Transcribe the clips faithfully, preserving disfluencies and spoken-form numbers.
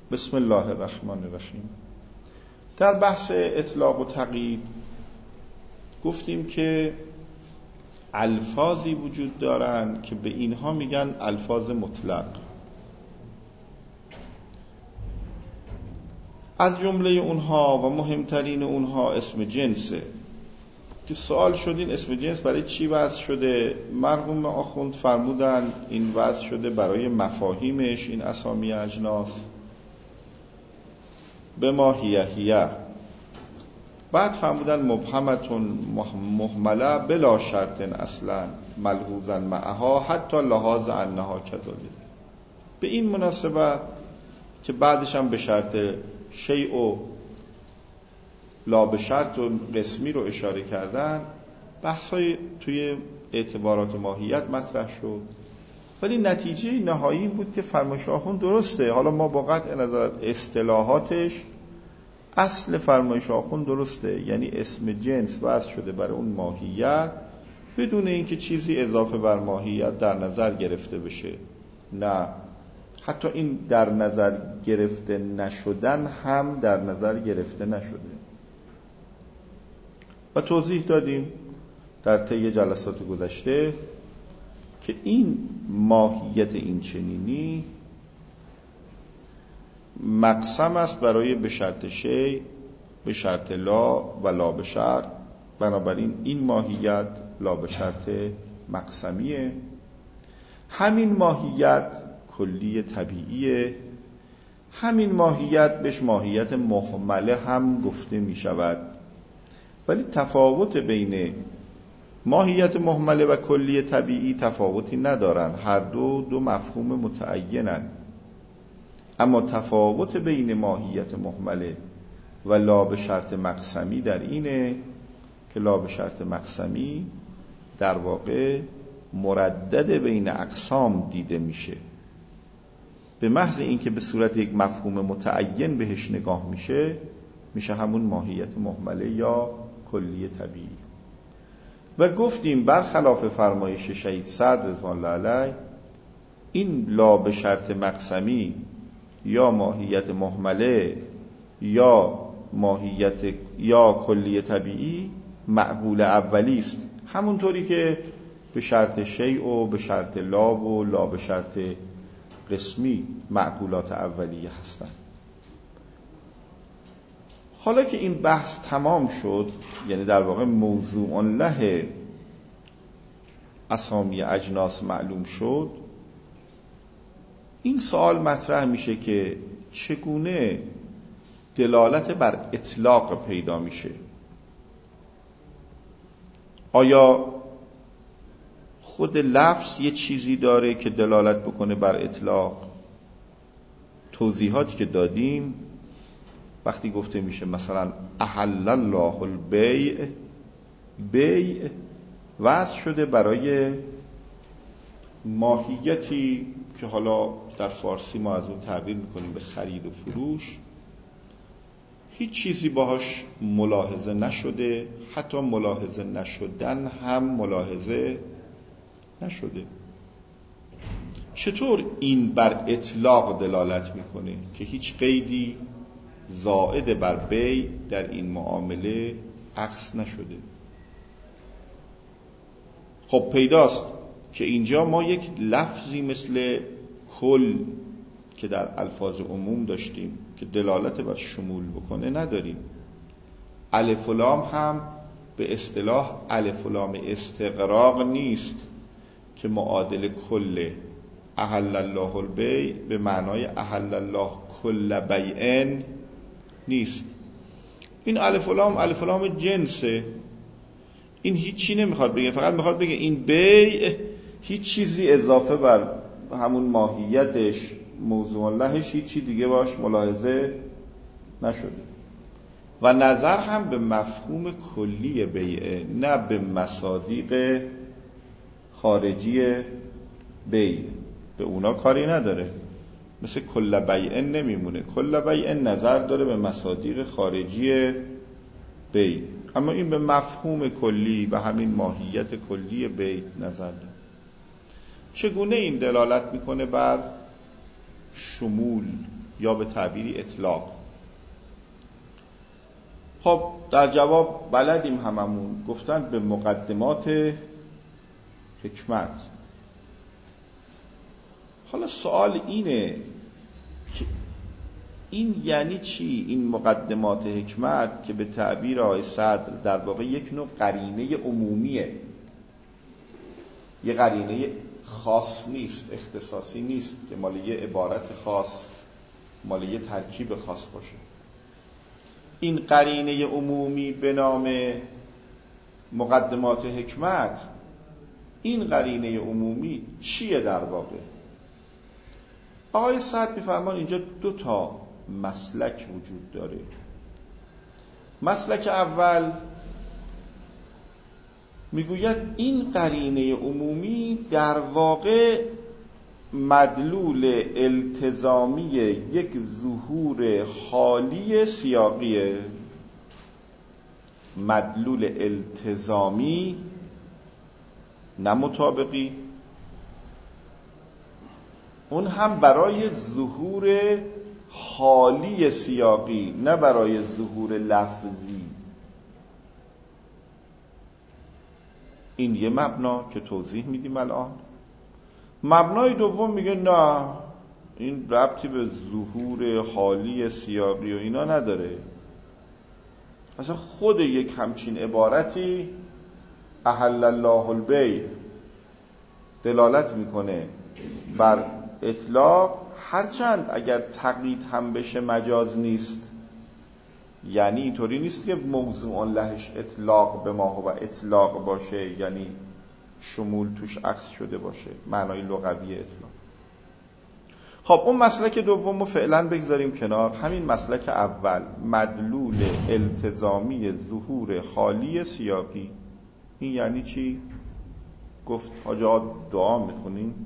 بسم الله الرحمن الرحیم. در بحث اطلاق و تقیید گفتیم که الفاظی وجود دارن که به اینها میگن الفاظ مطلق. از جمله اونها و مهمترین اونها اسم جنسه که سوال شد این اسم جنس برای چی وضع شده؟ مرحوم آخوند فرمودن این وضع شده برای مفاهیمش، این اسامی اجناس به ما هیه هیه. بعد فرمودن مبهمتون مهمله بلا شرط اصلا ملحوظا معها حتی لحاظ انها کذالک. به این مناسبت که بعدش هم به شرط شیء و لا به شرط و قسمی رو اشاره کردن، بحثای توی اعتبارات ماهیت مطرح شد، ولی نتیجه نهایی این بود که فرمایش آخوند درسته. حالا ما با قطع نظر اصطلاحاتش اصل فرمایش آخوند درسته، یعنی اسم جنس وضع شده برای اون ماهیت بدون اینکه چیزی اضافه بر ماهیت در نظر گرفته بشه. نه، حتی این در نظر گرفته نشدن هم در نظر گرفته نشده و توضیح دادیم در طی جلسات گذشته که این ماهیت این چنینی مقسم است برای به شرط شیء، به شرط لا و لا به شرط. بنابراین این ماهیت لا به شرط مقسمیه. همین ماهیت کلی طبیعیه. همین ماهیت بهش ماهیت مهمله هم گفته می شود، ولی تفاوت بین ماهیت مهمله و کلی طبیعی تفاوتی ندارن، هر دو دو مفهوم متعینن. اما تفاوت بین ماهیت مهمله و لا به شرط مقسمی در اینه که لا به شرط مقسمی در واقع مردد بین اقسام دیده میشه. به محض اینکه به صورت یک مفهوم متعین بهش نگاه میشه، میشه همون ماهیت مهمله یا کلی طبیعی. و گفتیم برخلاف فرمایش شهید صدر رضوان الله علیه، این لا به شرط مقسمی یا ماهیت مهمله یا ماهیت یا کلی طبیعی معقول اولی است، همونطوری که به شرط شیء و به شرط لا و لا به شرط قسمی معقولات اولیه هستند. حالا که این بحث تمام شد، یعنی در واقع موضوع له اسامی اجناس معلوم شد، این سوال مطرح میشه که چگونه دلالت بر اطلاق پیدا میشه؟ آیا خود لفظ یه چیزی داره که دلالت بکنه بر اطلاق؟ توضیحاتی که دادیم وقتی گفته میشه مثلا احل الله البیع، بیع وضع شده برای ماهیتی که حالا در فارسی ما از اون تعبیر میکنیم به خرید و فروش. هیچ چیزی باهاش ملاحظه نشده، حتی ملاحظه نشدن هم ملاحظه نشده. چطور این بر اطلاق دلالت میکنه که هیچ قیدی زائد بر بیع در این معامله عکس نشده؟ خب پیداست که اینجا ما یک لفظی مثل کل که در الفاظ عموم داشتیم که دلالت بر شمول بکنه نداریم. الف و لام هم به اصطلاح الف و لام استغراق نیست که معادل کل احل الله البیع به معنای احل الله کل بیع نیست. این الف و لام الف و لام جنسه. این هیچی نمیخواد بگه، فقط میخواد بگه این بیع هیچ چیزی اضافه بر همون ماهیتش موضوع لهش هیچی دیگه باش ملاحظه نشده. و نظر هم به مفهوم کلی بیع، نه به مصادیق خارجی بیع. به اونا کاری نداره، مثل کل بیع نمیمونه. کل بیع نظر داره به مصادیق خارجی بیع، اما این به مفهوم کلی و همین ماهیت کلی بیع نظر داره. چگونه این دلالت میکنه بر شمول؟ یا به تعبیری اطلاق. خب در جواب بلدیم هممون، گفتن به مقدمات حکمت. حالا سوال اینه که این یعنی چی؟ این مقدمات حکمت که به تعبیر آقای صدر در واقع یک نوع قرینه عمومیه، یه قرینه خاص نیست، اختصاصی نیست که مال یه عبارت خاص، مال یه ترکیب خاص باشه. این قرینه عمومی به نام مقدمات حکمت، این قرینه عمومی چیه در واقع؟ آقای صدر می‌فرمان اینجا دو تا مسلک وجود داره. مسلک اول میگوید این قرینه عمومی در واقع مدلول التزامی یک ظهور حالی سیاقیه. مدلول التزامی، نه مطابقی، اون هم برای ظهور حالی سیاقی، نه برای ظهور لفظی. این یه مبنا که توضیح میدیم الان. مبنای دوم میگه نه، این ربطی به ظهور حالی سیاقی و اینا نداره. اصلا خود یک همچین عبارتی احل الله البیع دلالت میکنه بر اطلاق، هرچند اگر تقیید هم بشه مجاز نیست. یعنی اینطوری نیست که موضوع لهش اطلاق به ما و اطلاق باشه، یعنی شمول توش عکس شده باشه، معنای لغوی اطلاق. خب اون مسلک دوم رو فعلا بگذاریم کنار. همین مسلک اول، مدلول التزامی ظهور حالی سیاقی، این یعنی چی؟ گفت حاجات دعا میخونیم.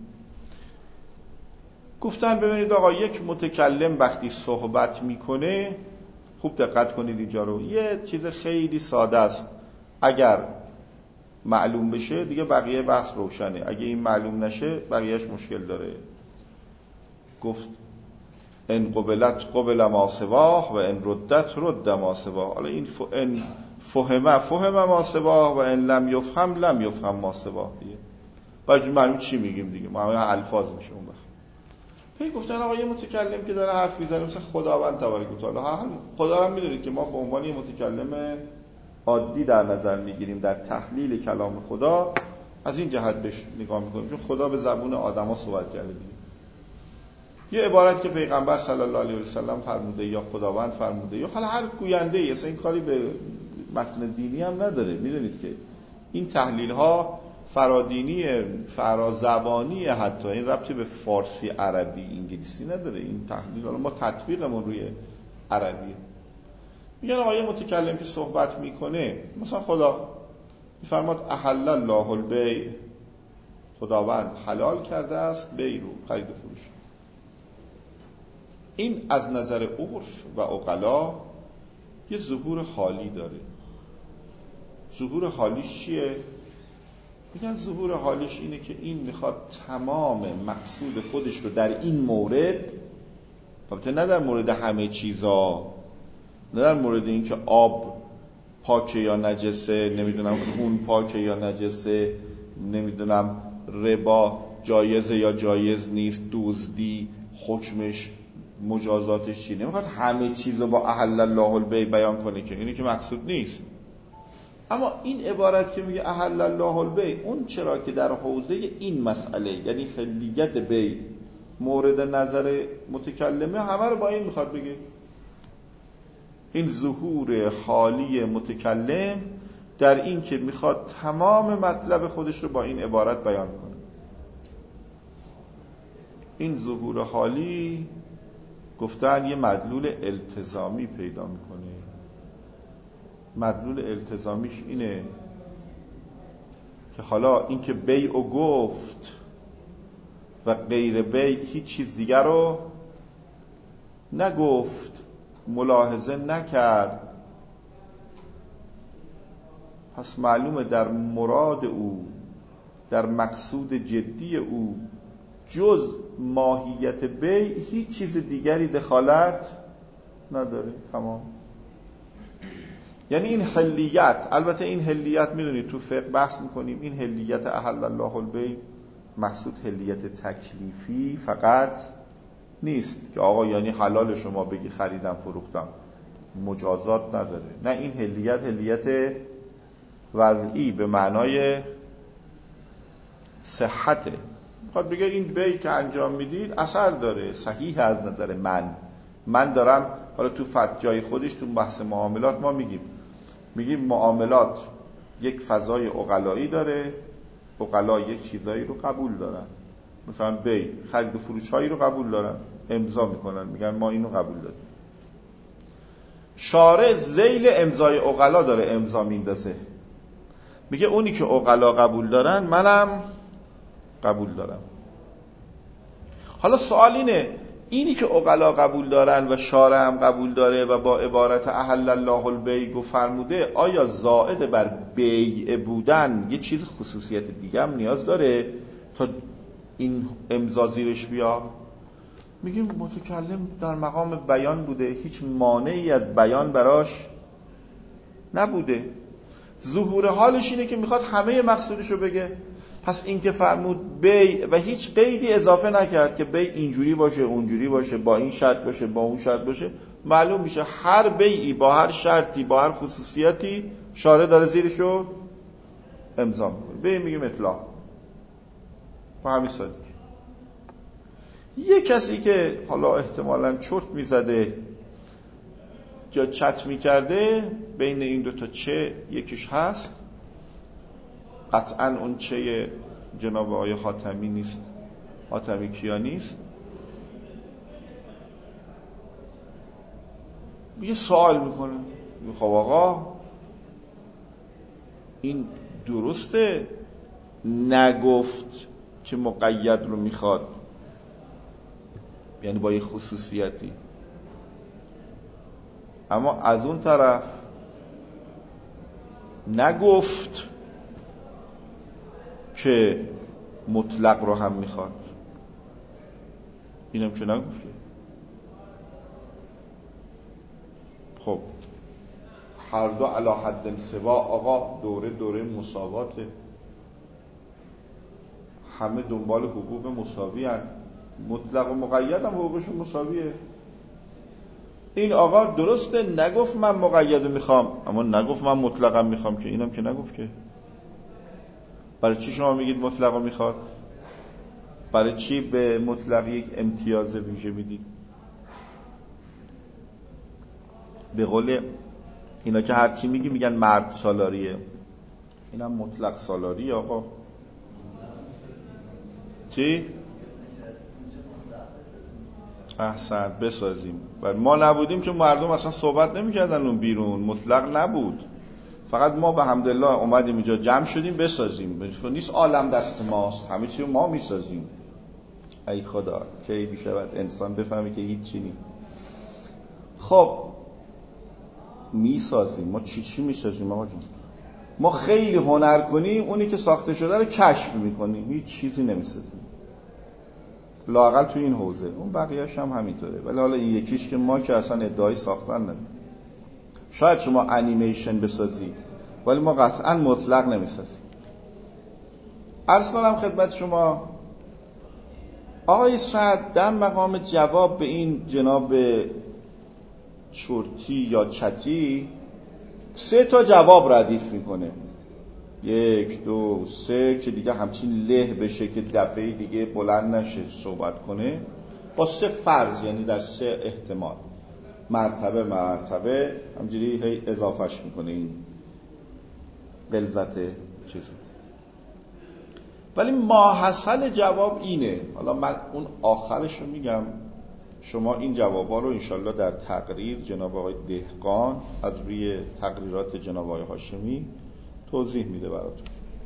گفتن ببینید آقا، یک متکلم وقتی صحبت میکنه، خوب دقت کنید اینجا رو، یه چیز خیلی ساده است، اگر معلوم بشه دیگه بقیه بحث روشنه، اگه این معلوم نشه بقیهش مشکل داره. گفت ان قبلت قبل ما سواه و ان ردت رد ما سواه. حالا این ف... ان فهم فهم ما سواه و ان لم یفهم لم یفهم ما سواه دیگه. باید معلوم چی میگیم دیگه، معلوم الفاظ میشه اون وقت. هی گفتن آقا یه متکلم که داره حرف میزنه مثلا خداوند تبارک و تعالی، هر خدا هم میدونید که ما به عنوان یه متکلم عادی در نظر میگیریم در تحلیل کلام خدا، از این جهت بهش نگاه میکنیم چون خدا به زبون آدما صحبت کرده دیگه. یه عبارت که پیغمبر صلی الله علیه و سلم فرموده یا خداوند فرموده یا حالا هر گوینده ای، اصلا این کاری به متن دینی هم نداره. میدونید که این تحلیل ها فرادینی، فرازبانی، حتی این ربطی به فارسی، عربی، انگلیسی نداره. این تحلیل ها ما تطبیقمون روی عربیه. میگن آقا یه متکلم که صحبت میکنه، مثلا خدا میفرماد احل الله البیع، خداوند حلال کرده است بیع رو، خرید و فروش. این از نظر عرف و عقلا یه ظهور حالی داره. ظهور حالیش چیه؟ میگن ظهور حالیش اینه که این میخواد تمام مقصود خودش رو در این مورد، البته نه در مورد همه چیزا، نه در مورد این که آب پاکه یا نجسه، نمیدونم خون پاکه یا نجسه، نمیدونم ربا جایزه یا جایز نیست، دزدی حکمش مجازاتش چی، نمیخواد همه چیزو با احل الله البیع بیان کنه که اینی که مقصود نیست. اما این عبارت که میگه احل الله البیع، اون چرا که در حوزه این مسئله، یعنی حلیت بیع مورد نظر متکلمه، همه رو با این میخواد بگه. این ظهور حالی متکلم در این که میخواد تمام مطلب خودش رو با این عبارت بیان کنه. این ظهور حالی گفتن یه مدلول التزامی پیدا میکنه. مدلول التزامیش اینه که حالا این که بیع و گفت و غیر بیع هیچ چیز دیگر رو نگفت، ملاحظه نکرد، پس معلومه در مراد او، در مقصود جدی او جز ماهیت بی هیچ چیز دیگری دخالت نداره. تمام. یعنی این حلیت، البته این حلیت میدونید تو فقه بحث میکنیم، این حلیت احل الله البیع مقصود حلیت تکلیفی فقط نیست که آقا یعنی حلال شما بگی خریدم فروختم، مجازات نداره. نه، این حلیت حلیت وضعی به معنای صحته. میخواد بگه این بیع که انجام میدید اثر داره، صحیح از نظر من من دارم. حالا تو فت جای خودش تو بحث معاملات ما میگیم میگیم معاملات یک فضای عقلایی داره، عقلا یک چیزایی رو قبول دارن، مثلا بیع خرید و فروش هایی رو قبول دارن، امضا میکنن، میگن ما اینو قبول داریم. شارع ذیل امضای عقلا داره امضا میندازه، میگه اونی که عقلا قبول دارن منم قبول دارم. حالا سوال اینه، اینی که عقلا قبول دارن و شارع هم قبول داره و با عبارت احل الله البیع فرموده، آیا زائد بر بیع بودن یه چیز خصوصیت دیگه هم نیاز داره تا این امضا زیرش بیا؟ میگیم متکلم در مقام بیان بوده، هیچ مانعی از بیان براش نبوده، ظهور حالش اینه که میخواد همه مقصودشو بگه. پس این که فرمود بیع و هیچ قیدی اضافه نکرد که بیع اینجوری باشه اونجوری باشه، با این شرط باشه با اون شرط باشه، معلوم میشه هر بیعی با هر شرطی با هر خصوصیتی شارع داره زیرشو امضا میکنه. بیع میگیم اطلاق با همین سادگی. یه کسی که حالا احتمالاً چرت میزده یا چت میکرده بین این دوتا چه یکیش هست، قطعاً اون چه جناب آقای حاتمی نیست، حاتمی کیانی است. یه سوال میکنه، خب آقا این درسته نگفت که مقید رو میخواد، یعنی با یه خصوصیتی، اما از اون طرف نگفت که مطلق رو هم میخواد، اینم که نگفت. خب هر دو علی حد سوا، آقا دوره دوره مساواته، همه دنبال حقوق مساوی هن. مطلق و مقید هم حقوقشون مساویه. این آقا درسته نگفت من مقید میخوام، اما نگفت من مطلقم میخوام، که اینم که نگفت. که برای چی شما میگید مطلق رو میخواد؟ برای چی به مطلق یک امتیاز ویژه میدید؟ به قول اینا که هرچی میگی میگن مرد سالاریه، اینم مطلق سالاریه آقا. چی؟ احسن، بسازیم. و ما نبودیم که مردم اصلا صحبت نمیکردن اون بیرون، مطلق نبود، فقط ما به حمدالله اومدیم اینجا جمع شدیم بسازیم. نیست عالم دست ماست، همه چی ما میسازیم. ای خدا کی بیشود انسان بفهمی که هیچ چی نیست. خب میسازیم، ما چی چی میسازیم آقا جون؟ ما خیلی هنر کنیم اونی که ساخته شده رو کشف میکنیم، هیچ چیزی نمیسازیم، لااقل تو این حوزه. اون بقیه‌اش هم همینطوره، ولی حالا این یکیش که ما که اصلا ادعای ساختن نداریم. شاید شما انیمیشن بسازی ولی ما قطعا مطلق نمیسازیم. عرض کنم خدمت شما آقای سعد در مقام جواب به این جناب چرتی یا چتی سه تا جواب ردیف میکنه، یک دو سه، که دیگه همچین له بشه که دفعه دیگه بلند نشه صحبت کنه، با سه فرض، یعنی در سه احتمال، مرتبه مرتبه همجوری هی اضافهش میکنه این غلظت چیزی. ولی ماحصل جواب اینه، حالا من اون آخرش رو میگم، شما این جوابا رو انشالله در تقریر جناب آقای دهقان از روی تقریرات جناب آقای هاشمی توضیح میده براتون.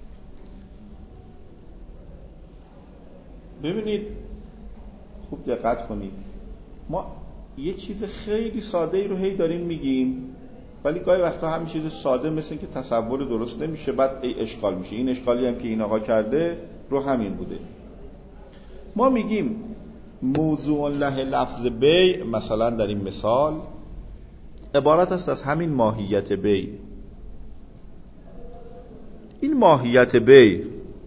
ببینید خوب دقت کنید، ما یه چیز خیلی ساده ای رو هی داریم میگیم، ولی گاهی وقتا همین چیز ساده مثل که تصور درست نمیشه، بعد ای اشکال میشه. این اشکالی هم که این آقا کرده رو همین بوده. ما میگیم موضوع له لفظ بیع مثلا در این مثال عبارت است از همین ماهیت بیع. این ماهیت بیع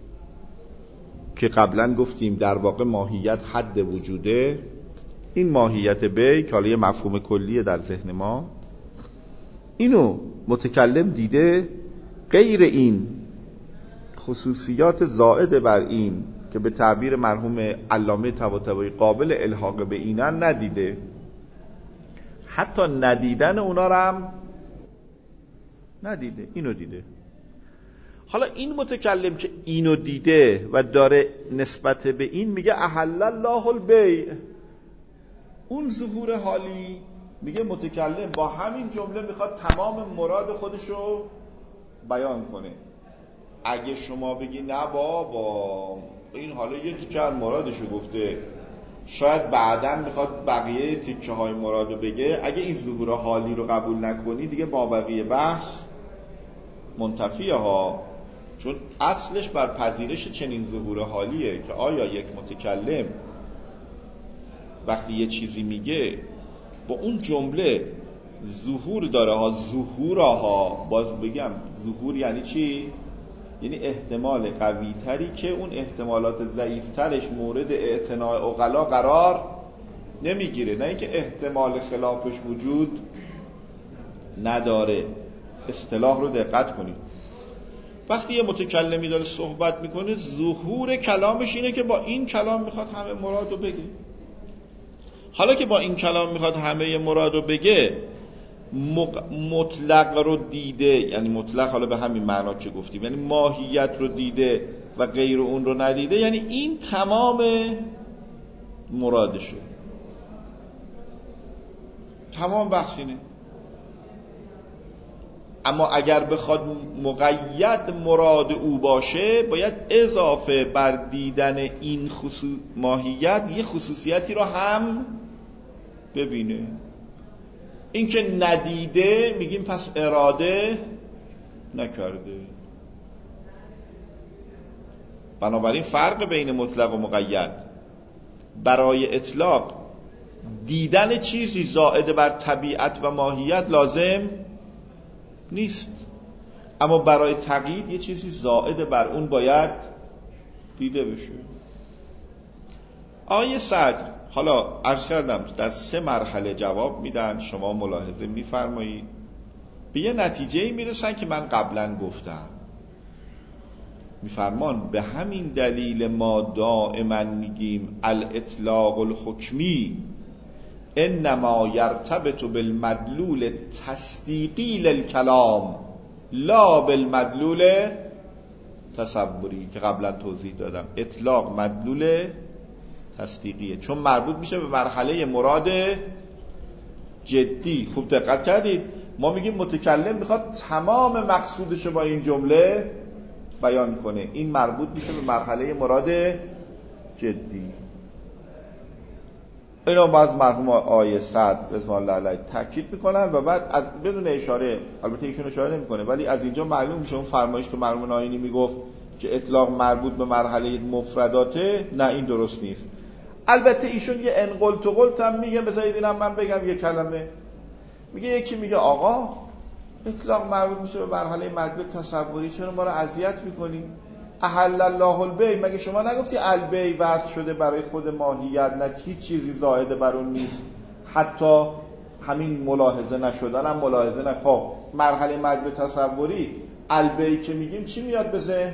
که قبلا گفتیم در واقع ماهیت حد وجوده، این ماهیت بیع که حالا یه مفهوم کلیه در ذهن ما، اینو متکلم دیده غیر این خصوصیات زائد بر این که به تعبیر مرحوم علامه طباطبایی قابل الحاق به اینن ندیده، حتی ندیدن اونا رو هم ندیده، اینو دیده. حالا این متکلم که اینو دیده و داره نسبت به این میگه احل الله البیع، اون ظهور حالی میگه متکلم با همین جمله میخواد تمام مراد خودشو بیان کنه. اگه شما بگی نه بابا این حالا یه تیکه از مرادشو گفته، شاید بعداً میخواد بقیه تیکه های مرادو بگه، اگه این ظهور حالی رو قبول نکنی دیگه با بقیه بحث منتفیه ها، چون اصلش بر پذیرش چنین ظهور حالیه که آیا یک متکلم وقتی یه چیزی میگه با اون جمله ظهور داره ها، ظهور ها، باز بگم ظهور یعنی چی؟ یعنی احتمال قوی تری که اون احتمالات ضعیف ترش مورد اعتناع عقلا قرار نمیگیره، نه اینکه احتمال خلافش وجود نداره. اصطلاح رو دقت کنید. وقتی یه متکلمی داره صحبت میکنه ظهور کلامش اینه که با این کلام میخواد همه مراد رو بگه. حالا که با این کلام میخواد همه مراد رو بگه، مطلق رو دیده، یعنی مطلق حالا به همین معنا که گفتیم، یعنی ماهیت رو دیده و غیر اون رو ندیده، یعنی این تمام مرادشه، تمام بحث اینه. اما اگر بخواد مقید مراد او باشه باید اضافه بر دیدن این خصوص ماهیت یه خصوصیتی رو هم ببینه. این که ندیده میگیم پس اراده نکرده. بنابراین فرق بین مطلق و مقید، برای اطلاق دیدن چیزی زائد بر طبیعت و ماهیت لازم نیست، اما برای تقیید یه چیزی زائد بر اون باید دیده بشه. آیه صدر حالا عرض کردم در سه مرحله جواب میدن، شما ملاحظه میفرمایید، به یه نتیجه میرسن که من قبلا گفتم. میفرمان به همین دلیل ما دائما میگیم الاطلاق الحکمی انما یرتبط بالمدلول تصدیقی للکلام لا بالمدلول تصوری، که قبلا توضیح دادم. اطلاق مدلول تصدیقیه چون مربوط میشه به مرحله مراد جدی. خوب دقت کردید، ما میگیم متکلم میخواد تمام مقصودشو با این جمله بیان کنه، این مربوط میشه به مرحله مراد جدی. اینا باز مرحوم آیه صدر رضوان الله علیه تاکید میکنن و بعد از بدون اشاره، البته ایشون اشاره نمیکنه ولی از اینجا معلوم میشه اون فرمایش که مرحوم ناینی میگفت که اطلاق مربوط به مرحله مفرداته، نه این درست نیست. البته ایشون یه انقلت و قلت هم میگه، بذارید اینم من بگم یه کلمه. میگه یکی میگه آقا اطلاق مربوط میشه به مرحله مدلول تصوری، چرا ما رو اذیت میکنی؟ احل الله البیع، مگه شما نگفتی البیع وضع شده برای خود ماهیت، نه هیچ چیزی زائد بر اون نیست، حتی همین ملاحظه نشدن هم ملاحظه نه. خب مرحله مدلول تصوری البیع که میگیم چی میاد به ذهن؟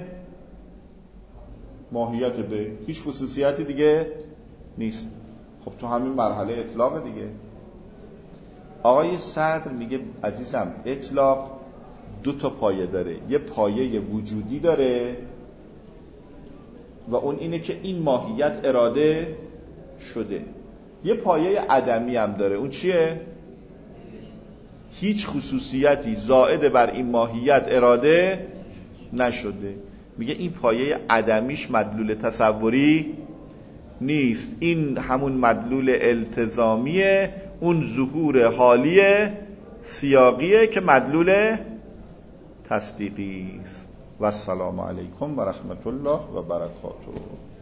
ماهیت بیع، هیچ خصوصیتی دیگه نیست. خب تو همین مرحله اطلاق دیگه. آقای صدر میگه عزیزم اطلاق دو تا پایه داره، یه پایه وجودی داره و اون اینه که این ماهیت اراده شده، یه پایه عدمی هم داره، اون چیه؟ هیچ خصوصیتی زائد بر این ماهیت اراده نشده. میگه این پایه عدمیش مدلول تصوری نیست، این همون مدلول التزامیه، اون ظهور حالی سیاقیه که مدلول تصدیقی است. و السلام علیکم و رحمت الله و برکاته.